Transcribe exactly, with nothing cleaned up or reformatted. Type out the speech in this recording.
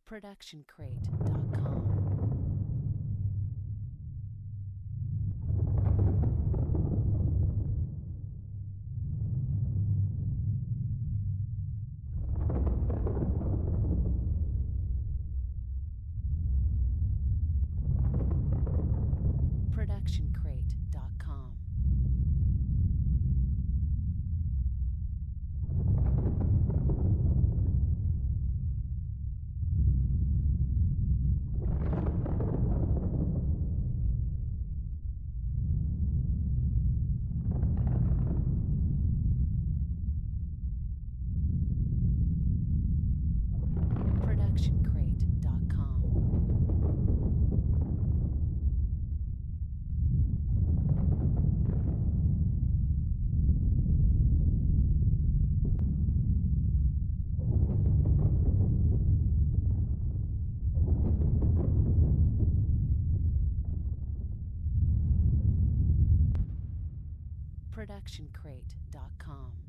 production crate dot com. production crate dot com. production crate dot com. production crate dot com.